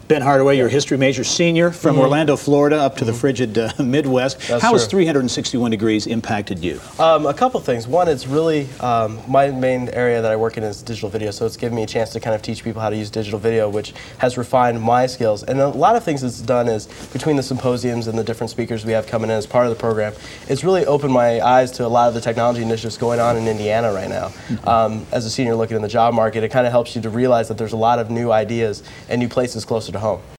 Ben Hardaway, you're a history major senior from Orlando, Florida, up to the frigid Midwest. How has 361 degrees impacted you? A couple things. One, it's really, my main area that I work in is digital video, so it's given me a chance to kind of teach people how to use digital video, which has refined my skills. And a lot of things it's done is, between the symposiums and the different speakers we have coming in as part of the program, it's really opened my eyes to a lot of the technology initiatives going on in Indiana right now. As a senior looking in the job market, it kind of helps you to realize that there's a lot of new ideas and new places closer to home.